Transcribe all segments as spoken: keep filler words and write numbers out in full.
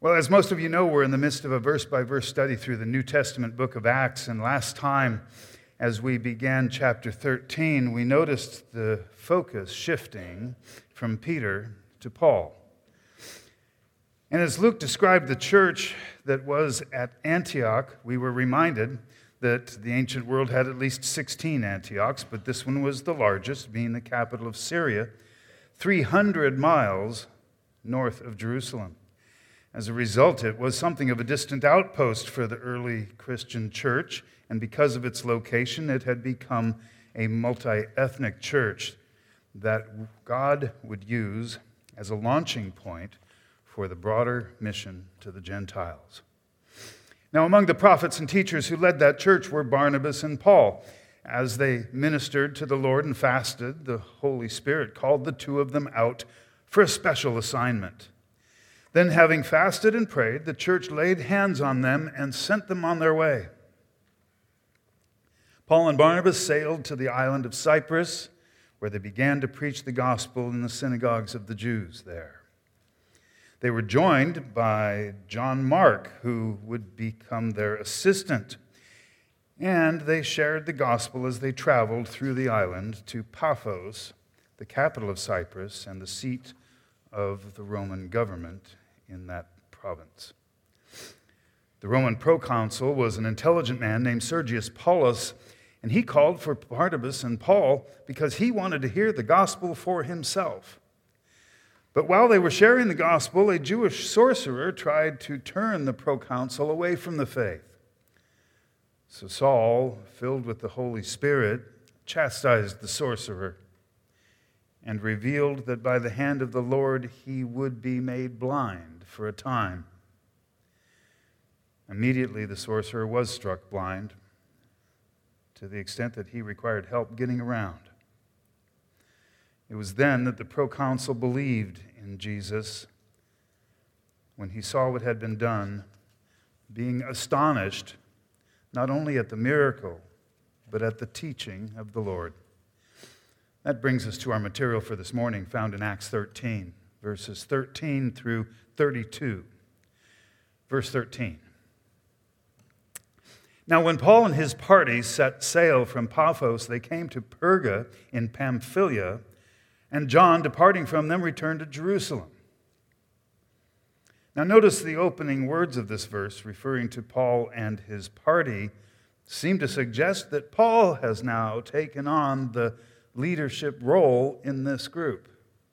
Well, as most of you know, we're in the midst of a verse-by-verse study through the New Testament book of Acts, and last time, as we began chapter thirteen, we noticed the focus shifting from Peter to Paul. And as Luke described the church that was at Antioch, we were reminded that the ancient world had at least sixteen Antiochs, but this one was the largest, being the capital of Syria, three hundred miles north of Jerusalem. As a result, it was something of a distant outpost for the early Christian church, and because of its location, it had become a multi-ethnic church that God would use as a launching point for the broader mission to the Gentiles. Now, among the prophets and teachers who led that church were Barnabas and Paul. As they ministered to the Lord and fasted, the Holy Spirit called the two of them out for a special assignment. Then, having fasted and prayed, the church laid hands on them and sent them on their way. Paul and Barnabas sailed to the island of Cyprus, where they began to preach the gospel in the synagogues of the Jews there. They were joined by John Mark, who would become their assistant, and they shared the gospel as they traveled through the island to Paphos, the capital of Cyprus and the seat of the Roman government in that province. The Roman proconsul was an intelligent man named Sergius Paulus, and he called for Barnabas and Paul because he wanted to hear the gospel for himself. But while they were sharing the gospel, a Jewish sorcerer tried to turn the proconsul away from the faith. So Saul, filled with the Holy Spirit, chastised the sorcerer and revealed that by the hand of the Lord he would be made blind for a time. Immediately the sorcerer was struck blind to the extent that he required help getting around. It was then that the proconsul believed in Jesus when he saw what had been done, being astonished not only at the miracle, but at the teaching of the Lord. That brings us to our material for this morning, found in Acts thirteen, verses thirteen through thirty-two. Verse thirteen. Now when Paul and his party set sail from Paphos, they came to Perga in Pamphylia, and John, departing from them, returned to Jerusalem. Now notice the opening words of this verse, referring to Paul and his party, seem to suggest that Paul has now taken on the leadership role in this group.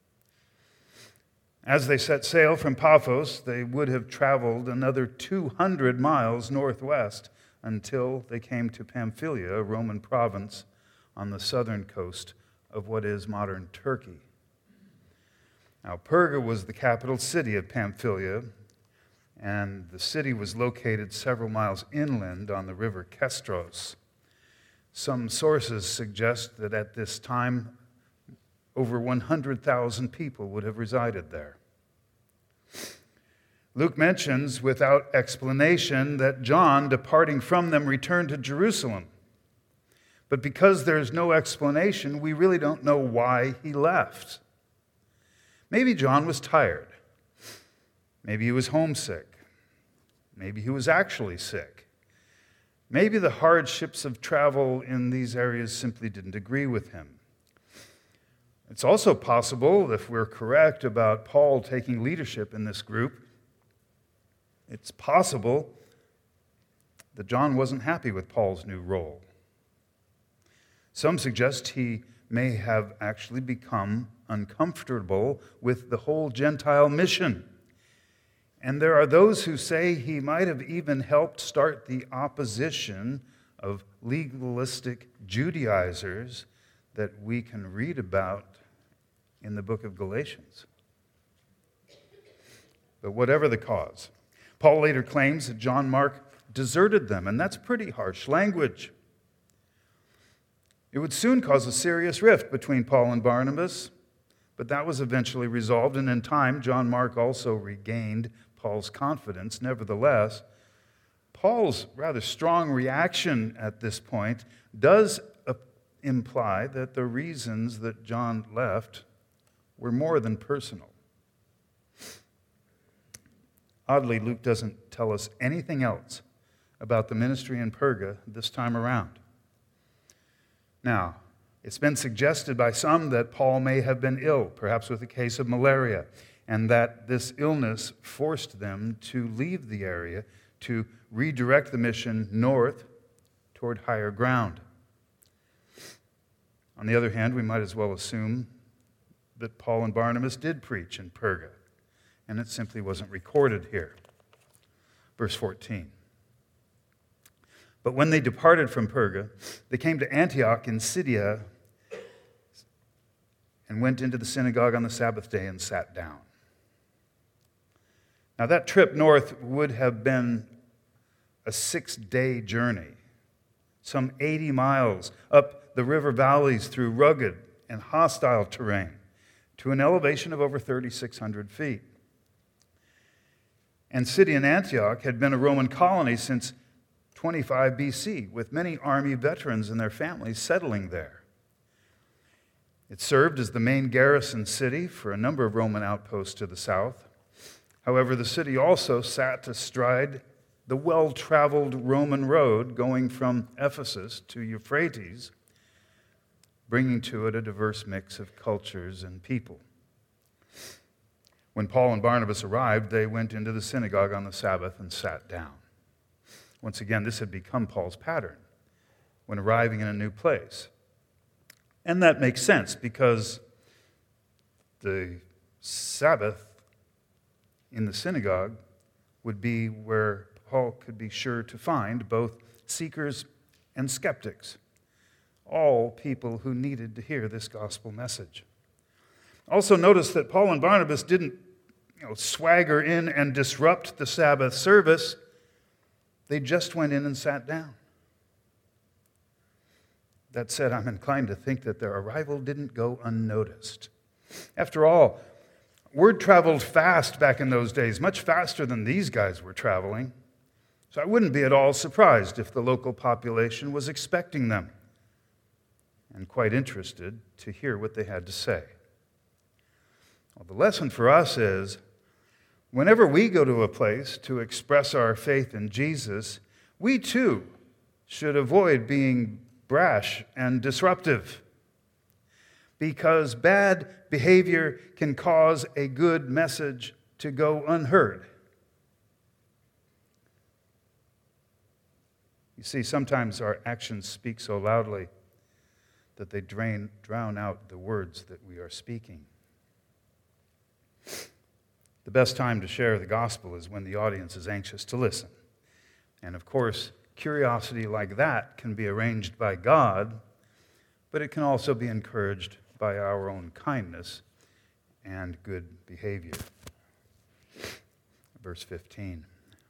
As they set sail from Paphos, they would have traveled another two hundred miles northwest until they came to Pamphylia, a Roman province on the southern coast of what is modern Turkey. Now, Perga was the capital city of Pamphylia, and the city was located several miles inland on the river Kestros. Some sources suggest that at this time, over one hundred thousand people would have resided there. Luke mentions without explanation that John, departing from them, returned to Jerusalem. But because there's no explanation, we really don't know why he left. Maybe John was tired. Maybe he was homesick. Maybe he was actually sick. Maybe the hardships of travel in these areas simply didn't agree with him. It's also possible, if we're correct about Paul taking leadership in this group, it's possible that John wasn't happy with Paul's new role. Some suggest he may have actually become uncomfortable with the whole Gentile mission. And there are those who say he might have even helped start the opposition of legalistic Judaizers that we can read about in the book of Galatians. But whatever the cause, Paul later claims that John Mark deserted them, and that's pretty harsh language. It would soon cause a serious rift between Paul and Barnabas, but that was eventually resolved, and in time, John Mark also regained Paul's confidence. Nevertheless, Paul's rather strong reaction at this point does imply that the reasons that John left were more than personal. Oddly, Luke doesn't tell us anything else about the ministry in Perga this time around. Now, it's been suggested by some that Paul may have been ill, perhaps with a case of malaria, and that this illness forced them to leave the area to redirect the mission north toward higher ground. On the other hand, we might as well assume that Paul and Barnabas did preach in Perga, and it simply wasn't recorded here. Verse fourteen. But when they departed from Perga, they came to Antioch in Pisidia and went into the synagogue on the Sabbath day and sat down. Now that trip north would have been a six-day journey, some eighty miles up the river valleys through rugged and hostile terrain to an elevation of over thirty-six hundred feet. And city in Antioch had been a Roman colony since twenty-five B C, with many army veterans and their families settling there. It served as the main garrison city for a number of Roman outposts to the south. However, the city also sat astride the well-traveled Roman road going from Ephesus to Euphrates, bringing to it a diverse mix of cultures and people. When Paul and Barnabas arrived, they went into the synagogue on the Sabbath and sat down. Once again, this had become Paul's pattern when arriving in a new place. And that makes sense because the Sabbath in the synagogue would be where Paul could be sure to find both seekers and skeptics, all people who needed to hear this gospel message. Also notice that Paul and Barnabas didn't you know, swagger in and disrupt the Sabbath service. They just went in and sat down. That said, I'm inclined to think that their arrival didn't go unnoticed. After all, word traveled fast back in those days, much faster than these guys were traveling. So I wouldn't be at all surprised if the local population was expecting them and quite interested to hear what they had to say. Well, the lesson for us is, whenever we go to a place to express our faith in Jesus, we too should avoid being brash and disruptive, because bad behavior can cause a good message to go unheard. You see, sometimes our actions speak so loudly that they drain, drown out the words that we are speaking. The best time to share the gospel is when the audience is anxious to listen. And of course, curiosity like that can be arranged by God, but it can also be encouraged by our own kindness and good behavior. Verse fifteen.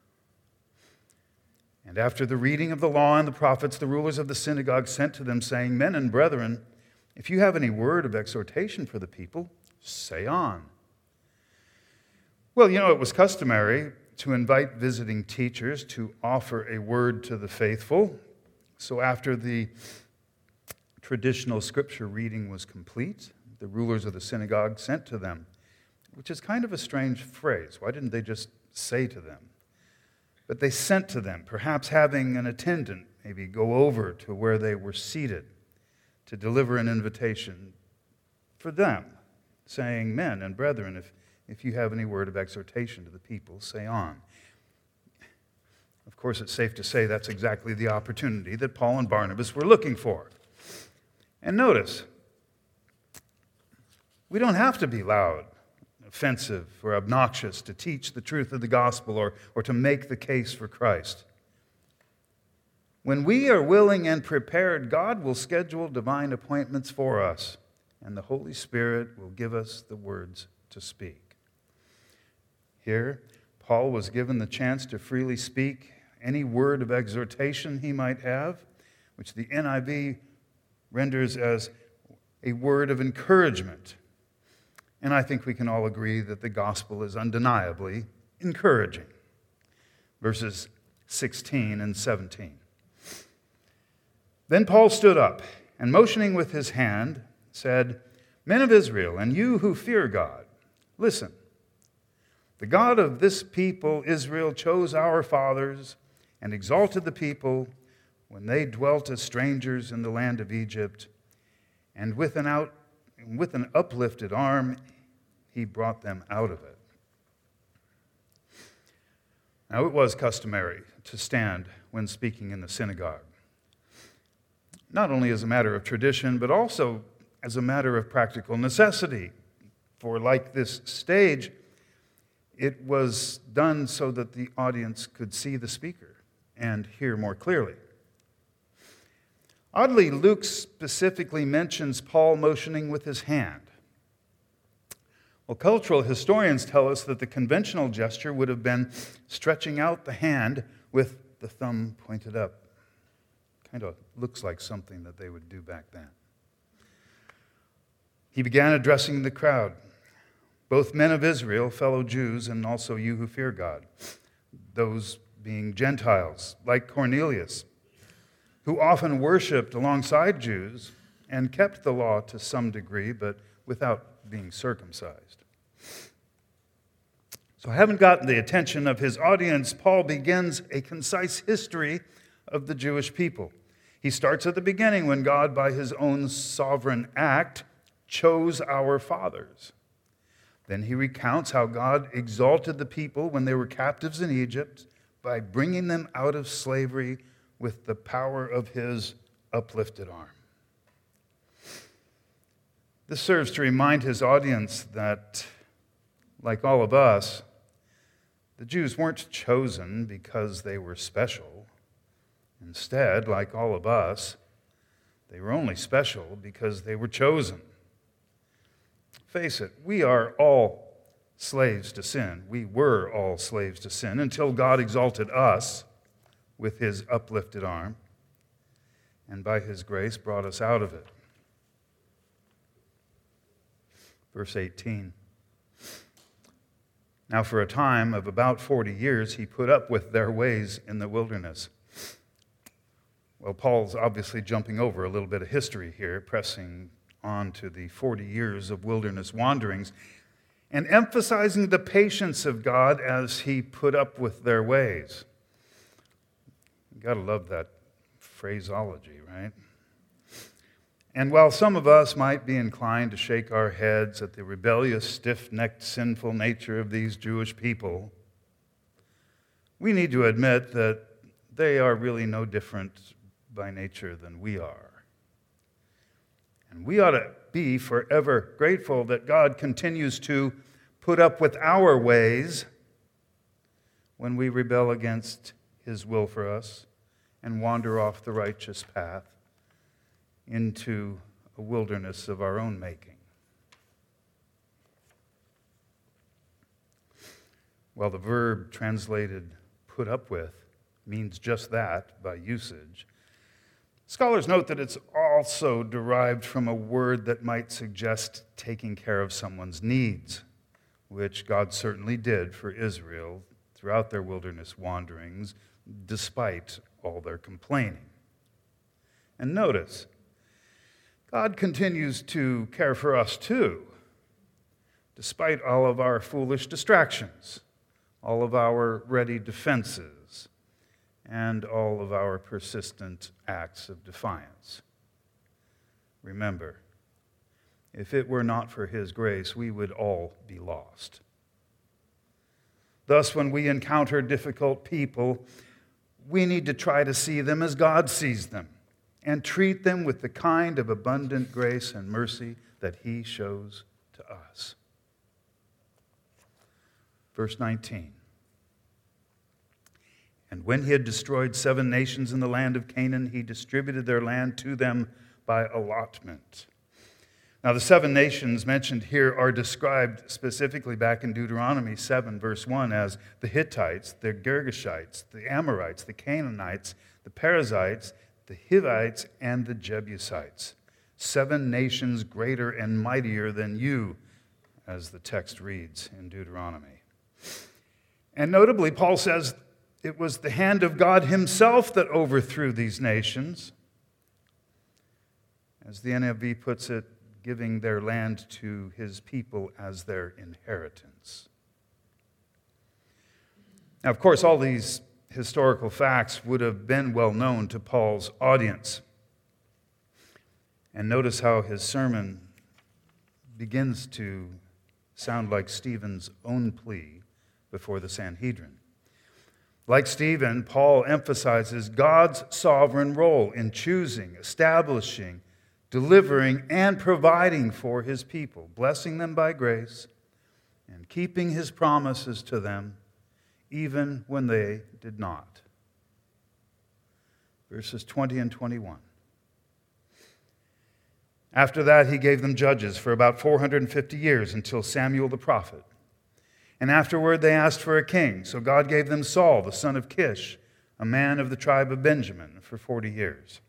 And after the reading of the law and the prophets, the rulers of the synagogue sent to them, saying, Men and brethren, if you have any word of exhortation for the people, say on. Well, you know, it was customary to invite visiting teachers to offer a word to the faithful. So after the traditional scripture reading was complete, the rulers of the synagogue sent to them, which is kind of a strange phrase. Why didn't they just say to them? But they sent to them, perhaps having an attendant maybe go over to where they were seated to deliver an invitation for them, saying, Men and brethren, if If you have any word of exhortation to the people, say on. Of course, it's safe to say that's exactly the opportunity that Paul and Barnabas were looking for. And notice, we don't have to be loud, offensive, or obnoxious to teach the truth of the gospel or, or to make the case for Christ. When we are willing and prepared, God will schedule divine appointments for us, and the Holy Spirit will give us the words to speak. Here, Paul was given the chance to freely speak any word of exhortation he might have, which the N I V renders as a word of encouragement. And I think we can all agree that the gospel is undeniably encouraging. Verses sixteen and seventeen. Then Paul stood up and, motioning with his hand, said, Men of Israel, and you who fear God, listen. The God of this people, Israel, chose our fathers and exalted the people when they dwelt as strangers in the land of Egypt, and with an, out, with an uplifted arm, he brought them out of it. Now, it was customary to stand when speaking in the synagogue, not only as a matter of tradition, but also as a matter of practical necessity. For like this stage, it was done so that the audience could see the speaker and hear more clearly. Oddly, Luke specifically mentions Paul motioning with his hand. Well, cultural historians tell us that the conventional gesture would have been stretching out the hand with the thumb pointed up. Kind of looks like something that they would do back then. He began addressing the crowd, both men of Israel, fellow Jews, and also you who fear God, those being Gentiles, like Cornelius, who often worshipped alongside Jews and kept the law to some degree, but without being circumcised. So, having gotten the attention of his audience, Paul begins a concise history of the Jewish people. He starts at the beginning when God, by his own sovereign act, chose our fathers. Then he recounts how God exalted the people when they were captives in Egypt by bringing them out of slavery with the power of his uplifted arm. This serves to remind his audience that, like all of us, the Jews weren't chosen because they were special. Instead, like all of us, they were only special because they were chosen. Face it, we are all slaves to sin. We were all slaves to sin until God exalted us with his uplifted arm and by his grace brought us out of it. Verse eighteen. Now for a time of about forty years he put up with their ways in the wilderness. Well, Paul's obviously jumping over a little bit of history here, pressing on to the forty years of wilderness wanderings and emphasizing the patience of God as he put up with their ways. You got to love that phraseology, right? And while some of us might be inclined to shake our heads at the rebellious, stiff-necked, sinful nature of these Jewish people, we need to admit that they are really no different by nature than we are. And we ought to be forever grateful that God continues to put up with our ways when we rebel against his will for us and wander off the righteous path into a wilderness of our own making. While the verb translated put up with means just that by usage, scholars note that it's also derived from a word that might suggest taking care of someone's needs, which God certainly did for Israel throughout their wilderness wanderings, despite all their complaining. And notice, God continues to care for us too, despite all of our foolish distractions, all of our ready defenses, and all of our persistent acts of defiance. Remember, if it were not for his grace, we would all be lost. Thus, when we encounter difficult people, we need to try to see them as God sees them and treat them with the kind of abundant grace and mercy that he shows to us. Verse nineteen. And when he had destroyed seven nations in the land of Canaan, he distributed their land to them by allotment. Now, the seven nations mentioned here are described specifically back in Deuteronomy seven, verse one, as the Hittites, the Girgashites, the Amorites, the Canaanites, the Perizzites, the Hivites, and the Jebusites. Seven nations greater and mightier than you, as the text reads in Deuteronomy. And notably, Paul says it was the hand of God himself that overthrew these nations. As the N I V puts it, giving their land to his people as their inheritance. Now, of course, all these historical facts would have been well known to Paul's audience. And notice how his sermon begins to sound like Stephen's own plea before the Sanhedrin. Like Stephen, Paul emphasizes God's sovereign role in choosing, establishing, delivering, and providing for his people, blessing them by grace, and keeping his promises to them, even when they did not. Verses twenty and twenty-one. After that, he gave them judges for about four hundred fifty years until Samuel the prophet. And afterward, they asked for a king. So God gave them Saul, the son of Kish, a man of the tribe of Benjamin, for forty years.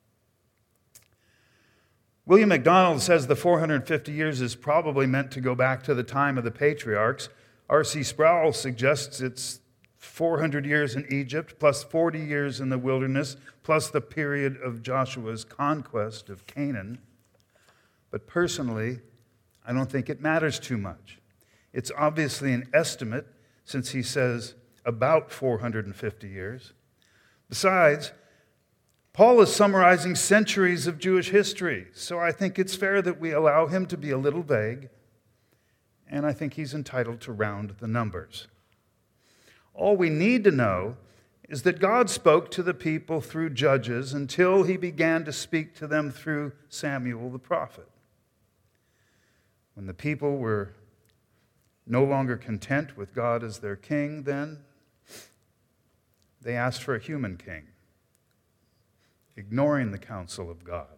William MacDonald says the four hundred fifty years is probably meant to go back to the time of the patriarchs. R C Sproul suggests it's four hundred years in Egypt, plus forty years in the wilderness, plus the period of Joshua's conquest of Canaan. But personally, I don't think it matters too much. It's obviously an estimate, since he says about four hundred fifty years. Besides, Paul is summarizing centuries of Jewish history, so I think it's fair that we allow him to be a little vague, and I think he's entitled to round the numbers. All we need to know is that God spoke to the people through judges until he began to speak to them through Samuel the prophet. When the people were no longer content with God as their king, then they asked for a human king, ignoring the counsel of God.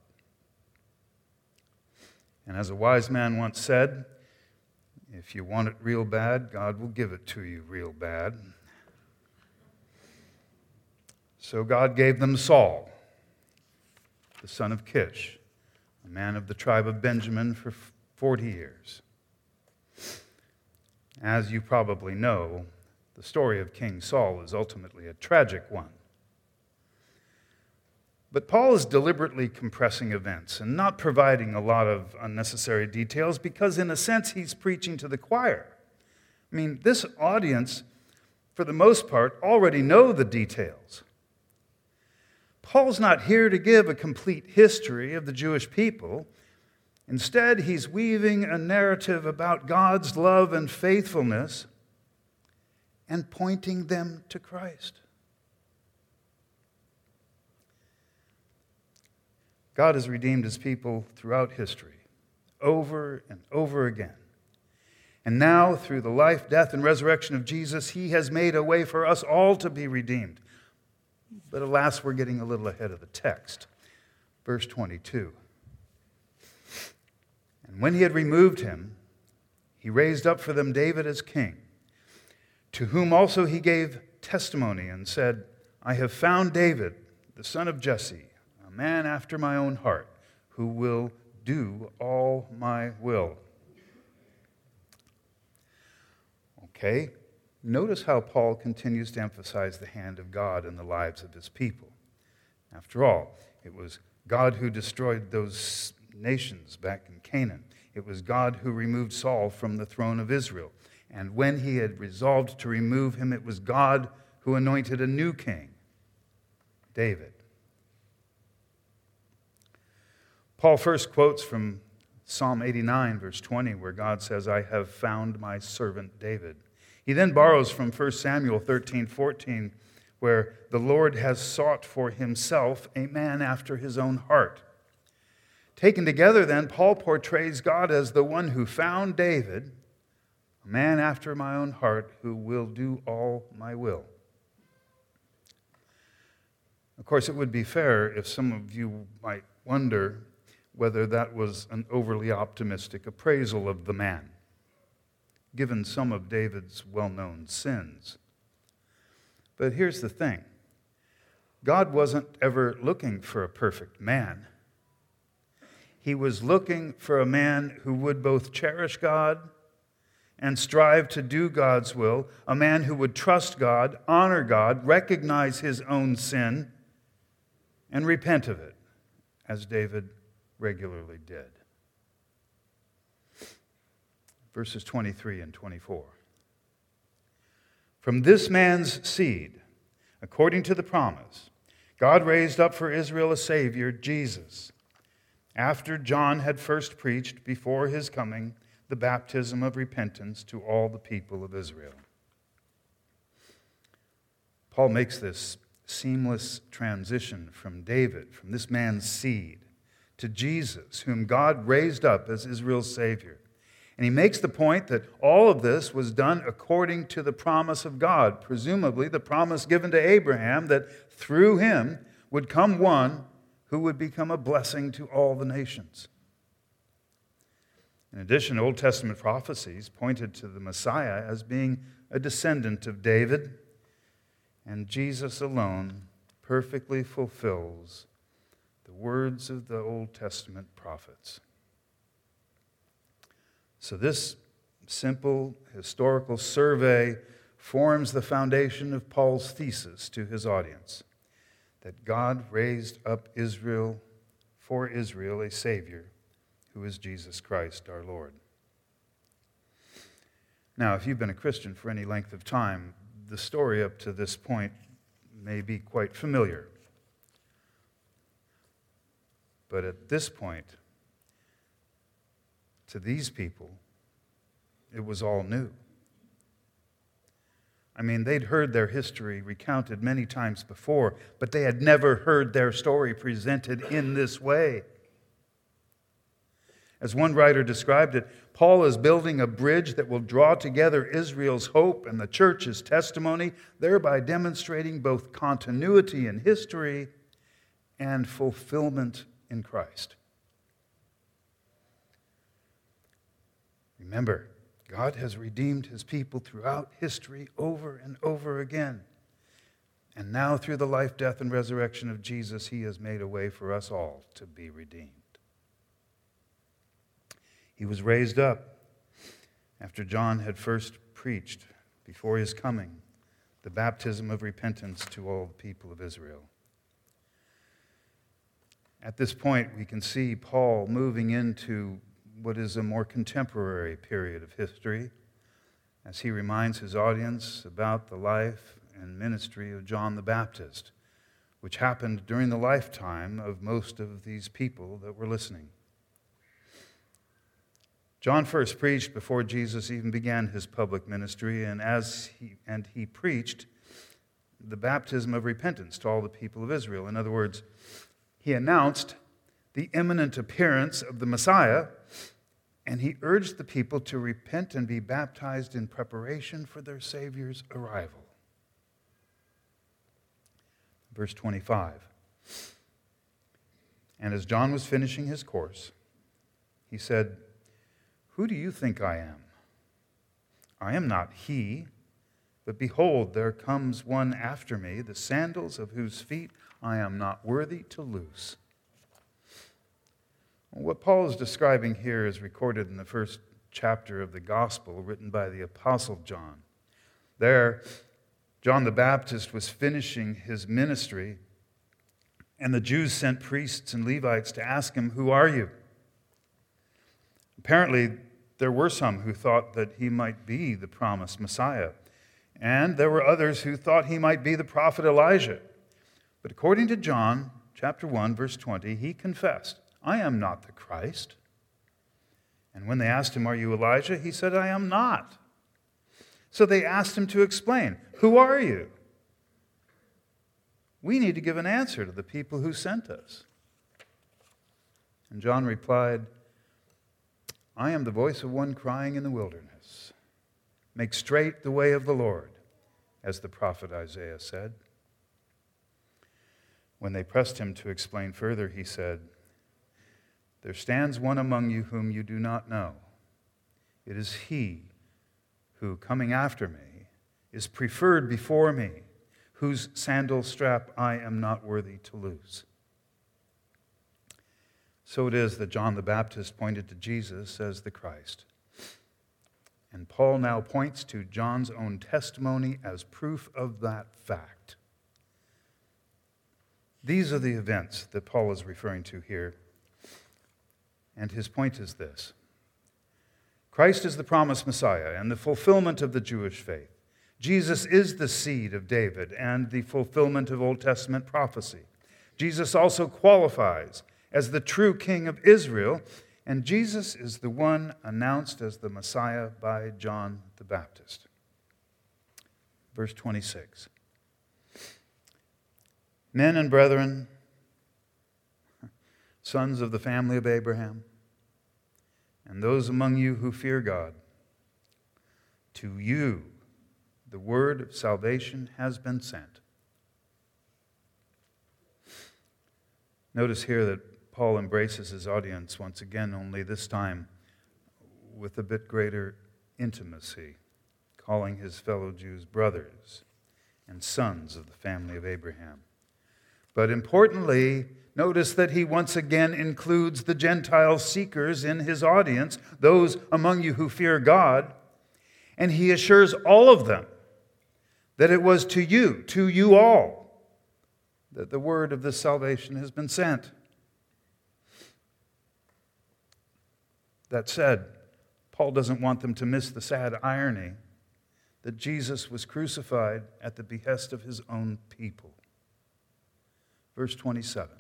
And as a wise man once said, if you want it real bad, God will give it to you real bad. So God gave them Saul, the son of Kish, a man of the tribe of Benjamin, for forty years. As you probably know, the story of King Saul is ultimately a tragic one. But Paul is deliberately compressing events and not providing a lot of unnecessary details because, in a sense, he's preaching to the choir. I mean, this audience, for the most part, already know the details. Paul's not here to give a complete history of the Jewish people. Instead, he's weaving a narrative about God's love and faithfulness and pointing them to Christ. God has redeemed his people throughout history, over and over again. And now, through the life, death, and resurrection of Jesus, he has made a way for us all to be redeemed. But alas, we're getting a little ahead of the text. Verse twenty-two. And when he had removed him, he raised up for them David as king, to whom also he gave testimony and said, I have found David, the son of Jesse, a man after my own heart, who will do all my will. Okay, notice how Paul continues to emphasize the hand of God in the lives of his people. After all, it was God who destroyed those nations back in Canaan. It was God who removed Saul from the throne of Israel. And when he had resolved to remove him, it was God who anointed a new king, David. Paul first quotes from Psalm eighty-nine, verse twenty, where God says, I have found my servant David. He then borrows from First Samuel thirteen, fourteen, where the Lord has sought for himself a man after his own heart. Taken together, then, Paul portrays God as the one who found David, a man after my own heart who will do all my will. Of course, it would be fair if some of you might wonder whether that was an overly optimistic appraisal of the man, given some of David's well-known sins. But here's the thing. God wasn't ever looking for a perfect man. He was looking for a man who would both cherish God and strive to do God's will, a man who would trust God, honor God, recognize his own sin, and repent of it, as David regularly did. Verses twenty-three and twenty-four. From this man's seed, according to the promise, God raised up for Israel a Savior, Jesus, after John had first preached before his coming the baptism of repentance to all the people of Israel. Paul makes this seamless transition from David, from this man's seed, to Jesus, whom God raised up as Israel's Savior. And he makes the point that all of this was done according to the promise of God, presumably the promise given to Abraham that through him would come one who would become a blessing to all the nations. In addition, Old Testament prophecies pointed to the Messiah as being a descendant of David, and Jesus alone perfectly fulfills the words of the Old Testament prophets. So this simple historical survey forms the foundation of Paul's thesis to his audience, that God raised up Israel, for Israel, a Savior, who is Jesus Christ our Lord. Now, if you've been a Christian for any length of time, the story up to this point may be quite familiar. But at this point, to these people, it was all new. I mean, they'd heard their history recounted many times before, but they had never heard their story presented in this way. As one writer described it, Paul is building a bridge that will draw together Israel's hope and the church's testimony, thereby demonstrating both continuity in history and fulfillment in Christ. Remember, God has redeemed his people throughout history over and over again. And now through the life, death, and resurrection of Jesus, he has made a way for us all to be redeemed. He was raised up after John had first preached before his coming the baptism of repentance to all the people of Israel. At this point, we can see Paul moving into what is a more contemporary period of history as he reminds his audience about the life and ministry of John the Baptist, which happened during the lifetime of most of these people that were listening. John first preached before Jesus even began his public ministry, and as he and he preached the baptism of repentance to all the people of Israel. In other words, he announced the imminent appearance of the Messiah, and he urged the people to repent and be baptized in preparation for their Savior's arrival. Verse twenty-five. And as John was finishing his course, he said, "Who do you think I am? I am not he, but behold, there comes one after me, the sandals of whose feet I am not worthy to loose." What Paul is describing here is recorded in the first chapter of the Gospel written by the Apostle John. There, John the Baptist was finishing his ministry, and the Jews sent priests and Levites to ask him, "Who are you?" Apparently, there were some who thought that he might be the promised Messiah, and there were others who thought he might be the prophet Elijah. But according to John chapter one, verse twenty, he confessed, "I am not the Christ." And when they asked him, "Are you Elijah?" he said, "I am not." So they asked him to explain, "Who are you?" We need to give an answer to the people who sent us. And John replied, "I am the voice of one crying in the wilderness. Make straight the way of the Lord," as the prophet Isaiah said. When they pressed him to explain further, he said, "There stands one among you whom you do not know. It is he who, coming after me, is preferred before me, whose sandal strap I am not worthy to loose." So it is that John the Baptist pointed to Jesus as the Christ. And Paul now points to John's own testimony as proof of that fact. These are the events that Paul is referring to here. And his point is this: Christ is the promised Messiah and the fulfillment of the Jewish faith. Jesus is the seed of David and the fulfillment of Old Testament prophecy. Jesus also qualifies as the true King of Israel, and Jesus is the one announced as the Messiah by John the Baptist. Verse twenty-six. Men and brethren, sons of the family of Abraham, and those among you who fear God, to you the word of salvation has been sent. Notice here that Paul embraces his audience once again, only this time with a bit greater intimacy, calling his fellow Jews brothers and sons of the family of Abraham. But importantly, notice that he once again includes the Gentile seekers in his audience, those among you who fear God, and he assures all of them that it was to you, to you all, that the word of this salvation has been sent. That said, Paul doesn't want them to miss the sad irony that Jesus was crucified at the behest of his own people. Verse twenty-seven.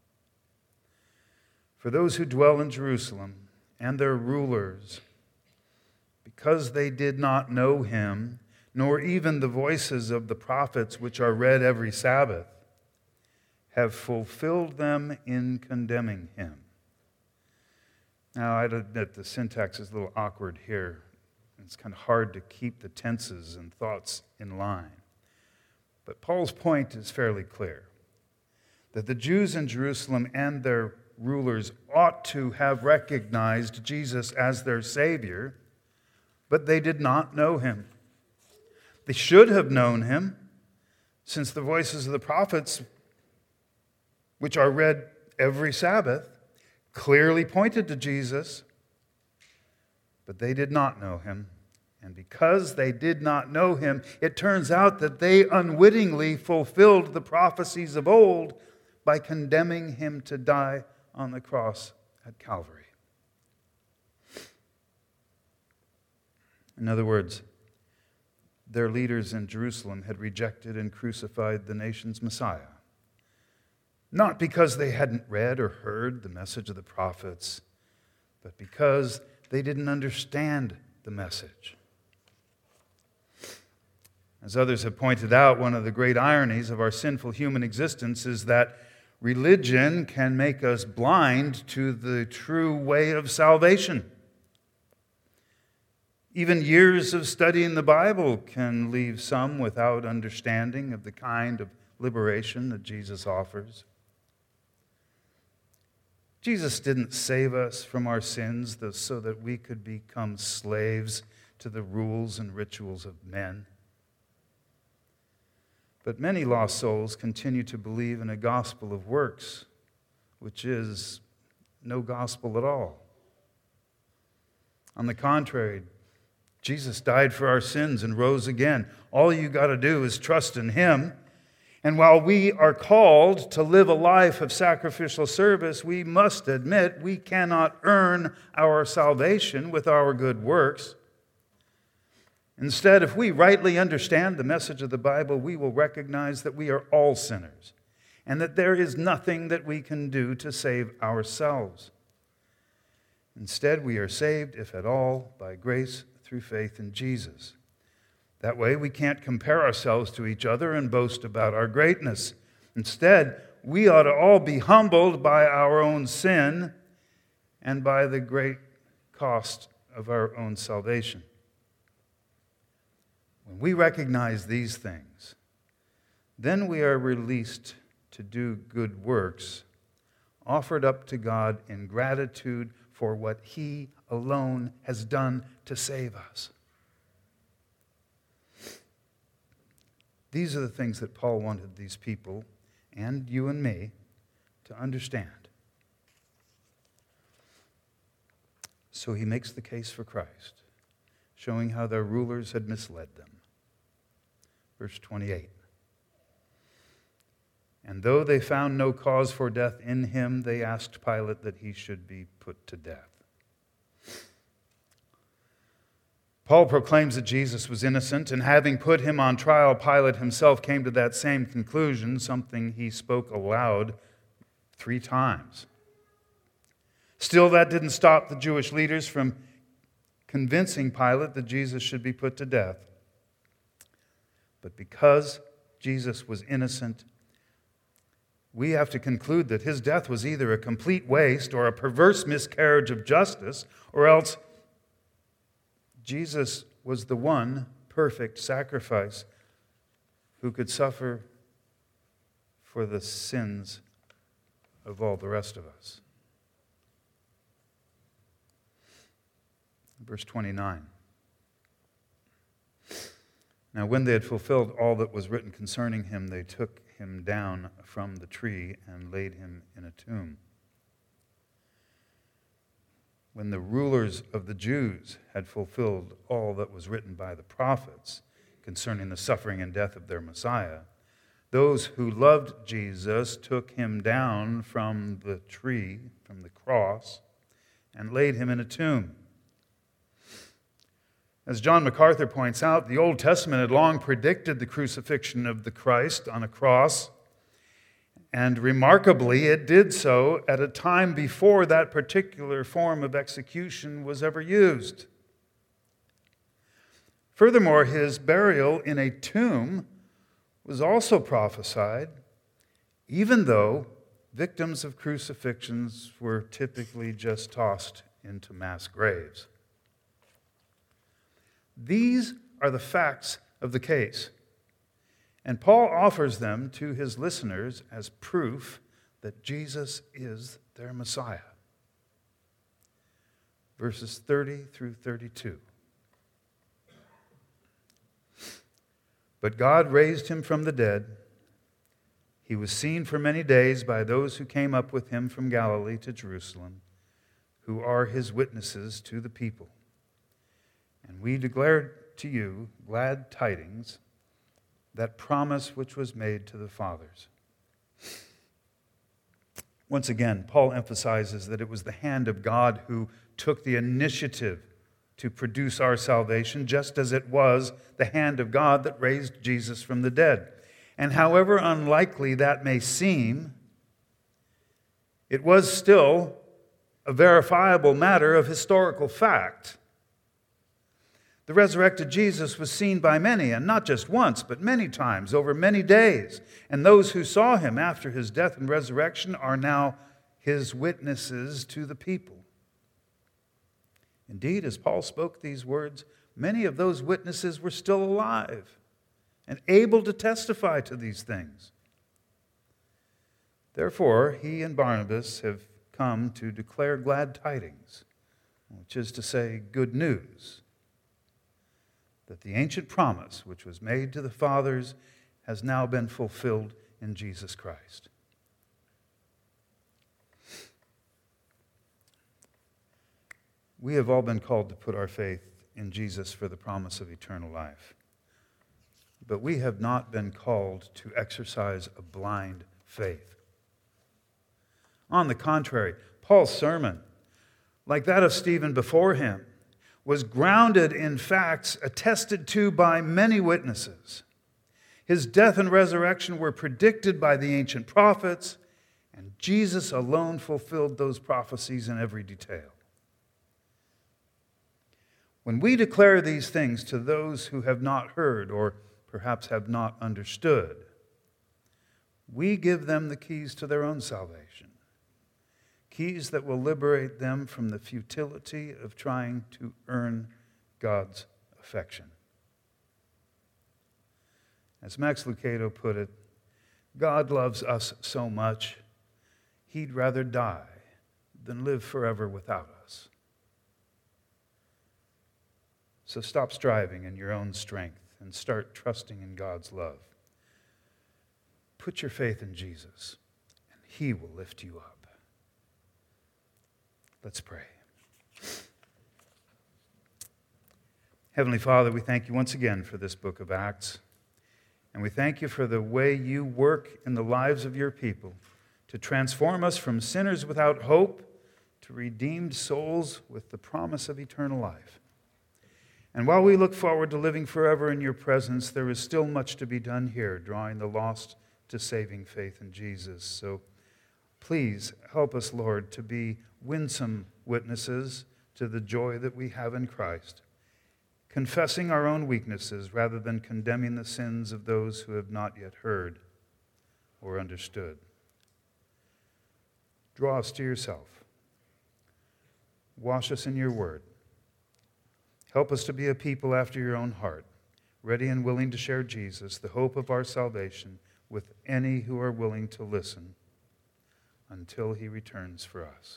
For those who dwell in Jerusalem and their rulers, because they did not know him, nor even the voices of the prophets which are read every Sabbath, have fulfilled them in condemning him. Now, I'd admit the syntax is a little awkward here. It's kind of hard to keep the tenses and thoughts in line. But Paul's point is fairly clear, that the Jews in Jerusalem and their rulers ought to have recognized Jesus as their Savior, but they did not know him. They should have known him, since the voices of the prophets, which are read every Sabbath, clearly pointed to Jesus, but they did not know him. And because they did not know him, it turns out that they unwittingly fulfilled the prophecies of old by condemning him to die on the cross at Calvary. In other words, their leaders in Jerusalem had rejected and crucified the nation's Messiah, not because they hadn't read or heard the message of the prophets, but because they didn't understand the message. As others have pointed out, one of the great ironies of our sinful human existence is that religion can make us blind to the true way of salvation. Even years of studying the Bible can leave some without understanding of the kind of liberation that Jesus offers. Jesus didn't save us from our sins so that we could become slaves to the rules and rituals of men. But many lost souls continue to believe in a gospel of works, which is no gospel at all. On the contrary, Jesus died for our sins and rose again. All you got to do is trust in him. And while we are called to live a life of sacrificial service, we must admit we cannot earn our salvation with our good works. Instead, if we rightly understand the message of the Bible, we will recognize that we are all sinners and that there is nothing that we can do to save ourselves. Instead, we are saved, if at all, by grace through faith in Jesus. That way, we can't compare ourselves to each other and boast about our greatness. Instead, we ought to all be humbled by our own sin and by the great cost of our own salvation. When we recognize these things, then we are released to do good works, offered up to God in gratitude for what he alone has done to save us. These are the things that Paul wanted these people, and you and me, to understand. So he makes the case for Christ, showing how their rulers had misled them. Verse twenty-eight. And though they found no cause for death in him, they asked Pilate that he should be put to death. Paul proclaims that Jesus was innocent, and having put him on trial, Pilate himself came to that same conclusion, something he spoke aloud three times. Still, that didn't stop the Jewish leaders from convincing Pilate that Jesus should be put to death. But because Jesus was innocent, we have to conclude that his death was either a complete waste or a perverse miscarriage of justice, or else Jesus was the one perfect sacrifice who could suffer for the sins of all the rest of us. Verse twenty-nine. Now when they had fulfilled all that was written concerning him, they took him down from the tree and laid him in a tomb. When the rulers of the Jews had fulfilled all that was written by the prophets concerning the suffering and death of their Messiah, those who loved Jesus took him down from the tree, from the cross, and laid him in a tomb. As John MacArthur points out, the Old Testament had long predicted the crucifixion of the Christ on a cross, and remarkably, it did so at a time before that particular form of execution was ever used. Furthermore, his burial in a tomb was also prophesied, even though victims of crucifixions were typically just tossed into mass graves. These are the facts of the case, and Paul offers them to his listeners as proof that Jesus is their Messiah. Verses thirty through thirty-two. But God raised him from the dead. He was seen for many days by those who came up with him from Galilee to Jerusalem, who are his witnesses to the people. And we declare to you glad tidings, that promise which was made to the fathers. Once again, Paul emphasizes that it was the hand of God who took the initiative to produce our salvation, just as it was the hand of God that raised Jesus from the dead. And however unlikely that may seem, it was still a verifiable matter of historical fact. The resurrected Jesus was seen by many, and not just once, but many times, over many days. And those who saw him after his death and resurrection are now his witnesses to the people. Indeed, as Paul spoke these words, many of those witnesses were still alive and able to testify to these things. Therefore, he and Barnabas have come to declare glad tidings, which is to say, good news, that the ancient promise which was made to the fathers has now been fulfilled in Jesus Christ. We have all been called to put our faith in Jesus for the promise of eternal life. But we have not been called to exercise a blind faith. On the contrary, Paul's sermon, like that of Stephen before him, was grounded in facts attested to by many witnesses. His death and resurrection were predicted by the ancient prophets, and Jesus alone fulfilled those prophecies in every detail. When we declare these things to those who have not heard or perhaps have not understood, we give them the keys to their own salvation. Keys that will liberate them from the futility of trying to earn God's affection. As Max Lucado put it, God loves us so much, he'd rather die than live forever without us. So stop striving in your own strength and start trusting in God's love. Put your faith in Jesus, and he will lift you up. Let's pray. Heavenly Father, we thank you once again for this book of Acts. And we thank you for the way you work in the lives of your people to transform us from sinners without hope to redeemed souls with the promise of eternal life. And while we look forward to living forever in your presence, there is still much to be done here, drawing the lost to saving faith in Jesus. So please help us, Lord, to be winsome witnesses to the joy that we have in Christ, confessing our own weaknesses rather than condemning the sins of those who have not yet heard or understood. Draw us to yourself. Wash us in your word. Help us to be a people after your own heart, ready and willing to share Jesus, the hope of our salvation, with any who are willing to listen until he returns for us.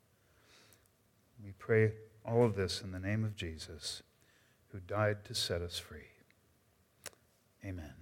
We pray all of this in the name of Jesus, who died to set us free. Amen.